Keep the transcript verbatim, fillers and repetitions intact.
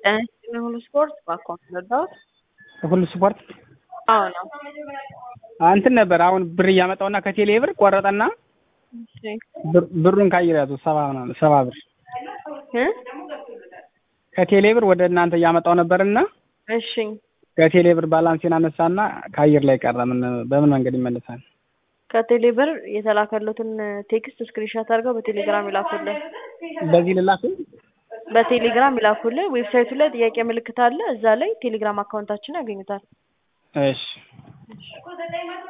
ሁሉ ስፖርት ባኮን ለዳውት ሁሉ ስፖርት አዎ ነው አንተ ነበር አሁን ብር ያመጣውና ከቴሌ ብር ቆረጠና እሺ ብሩን ካይራቱ ሰባ ምናምን ሰባ ብር እ ከቴሌ ብር ወደ እናንተ ያመጣው ነበርና እሺ ከቴሌ ብር ባላንስን አነሳና ካይር ላይ ቀረ ምን በምን መንገድ ይመለሳል ከቴሌ ብር የተላከሉትን ቴክስት ስክሪንሾት አድርገው በቴሌግራም ይላኩልን በዚህ ልላኩ በቴሌግራም ይላኩልን ዌብሳይቱ ላይ ጥያቄ ምልክት አለ እዛ ላይ ቴሌግራም አካውንታችን ያገኙታል እሺ